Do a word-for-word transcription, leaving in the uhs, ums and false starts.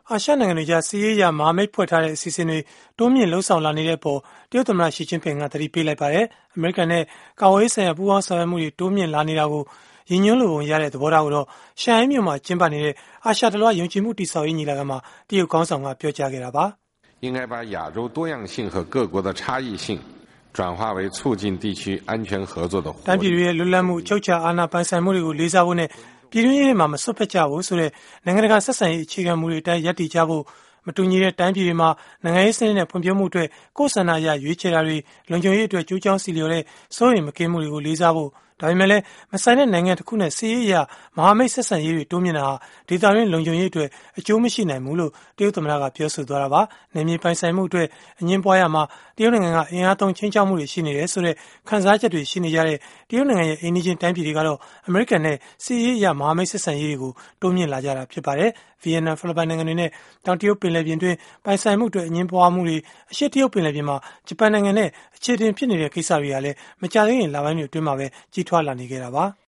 အာရှနိုင်ငံတွေကြားစစ်ရေးအရမဟာမိတ်ဖွဲ့ထားတဲ့အစီအစဉ်တွေတိုးမြင့်လှုံ့ဆော်လာနေတဲ့အပေါ်တရုတ်သမ္မတရှီကျင်းဖျင်ကသတိပေးလိုက်ပါတယ်။ အမေရိကန်နဲ့ကာကွယ်ရေးဆိုင်ရာပူးပေါင်းဆောင်ရွက်မှုတွေတိုးမြင့်လာနေတာကိုရည်ညွှန်းလိုပုံရတဲ့သဘောထားကိုတော့ရှန်ဟိုင်းမြို့မှာကျင်းပနေတဲ့အာရှတလွှားယုံကြည်မှုတည်ဆောက်ရေးညီလာခံမှာတရုတ်ခေါင်းဆောင်ကပြောကြားခဲ့တာပါ။应该把亚洲多样性和各国的差异性转化为促进地区安全合作的活力。 တိုင်းပြည်တွေရဲ့လွတ်လပ်မှုအချုပ်အခြာအာဏာပိုင်ဆိုင်မှုတွေကိုလေးစားဖို့နဲ့ပြည်တွင်းရေးမှာမစွတ်ဖက်ကြဘူးဆိုတဲ့နိုင်ငံတကာဆက်ဆံရေးအခြေခံမူတွေအတိုင်းရပ်တည်ကြဖို့မတူညီတဲ့တိုင်းပြည်တွေမှာနိုင်ငံရေးစနစ်နဲ့ဖွံ့ဖြိုးမှုအတွက်ကိုယ်ဆန္ဒအရရွေးချယ်တာတွေလုံခြုံရေးအတွက်ကြိုးကြောင်းစီလျော်တဲ့စိုးရိမ်မကင်းမှုတွေကိုလေးစားဖို့ဒါပေမဲ့လည်းမဆိုင်တဲ့နိုင်ငံတစ်ခုနဲ့စီးရေးအရမဟာမိတ်ဆက်ဆံရေးတွေတိုးမြင့်တာဟာဒေသတွင်းလုံခြုံရေးအတွက်အကျိုးမရှိနိုင်ဘူးလို့တရုတ်သမ္မတကပြောဆိုသွားတာပါ။နယ်မြေပိုင်ဆိုင်မှုအတွက်အငင်းပွားရမှာတရုတ်နိုင်ငံကအင်အားသုံးချင်းချောက်မှုတွေရှိနေတယ်ဆိုတဲ့ခံစားချက်တွေရှိနေကြတဲ့တရုတ်နိုင်ငံရဲ့အိမ်နီးချင်းတိုင်းပြည်တွေကတော့အမေရိကန်နဲ့စီးရေးအရမဟာမိတ်ဆက်ဆံရေးတွေကိုတိုးမြင့်လာကြတာဖြစ်ပါတယ်။ဗီယက်နမ်ဖိလစ်ပိုင်နိုင်ငံတွေနဲ့တောင်တရုတ်ပင်လယ်ပြင်တွင်ပိုင်ဆိုင်မှုအတွက်အငင်းပွားမှုတွေအရှေ့တရုတ်ပင်လယ်ပြင်မှာဂျပန်နိုင်ငံနဲ့အခြေတင်ဖြစ်နေတဲ့ကိစ္စတွေဟာလည်းမကြာသေးခင်လပိုင်းတွေအတွင်းမှာပဲကြီးထွားလာနေခဲ့တာပါ